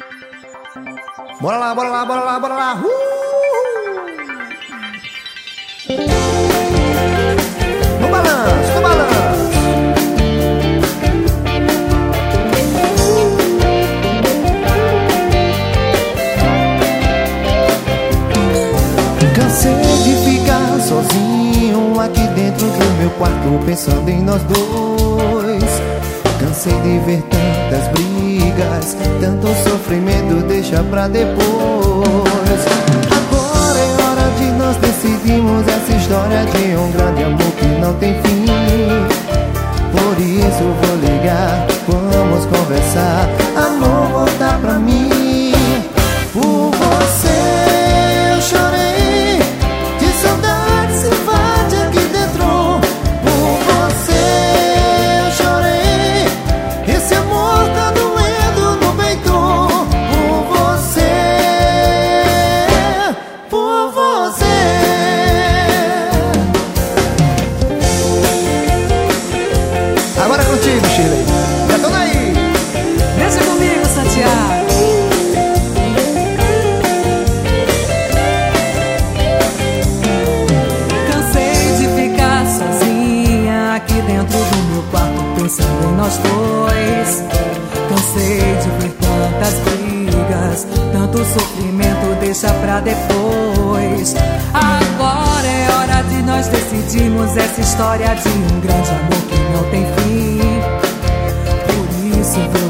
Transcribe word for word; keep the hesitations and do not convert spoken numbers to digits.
Bora lá, bora lá, bora lá, bora lá. Uh! No balanço, no balanço. Cansei de ficar sozinho aqui dentro do meu quarto, pensando em nós dois. Cansei de ver tantas brigas, tanto sofrimento, deixa pra depois. Agora é hora de nós decidirmos essa história de um grande amor que não tem fim. Por isso vou ligar, vamos conversar. Amor, volta pra mim. Por você eu chorei, de saudade se invade aqui dentro. Por você eu chorei, esse amor tá doendo no peito. Por você, por você. Agora é contigo, Shirley. Detona aí. Deixa comigo, Santiago. Cansei de ficar sozinha aqui dentro do meu quarto, pensando em nós dois. Cansei de ver tantas brigas, tanto sofrimento, deixa pra depois. Agora é hora de nós decidirmos essa história de um grande amor que não tem fim. Por isso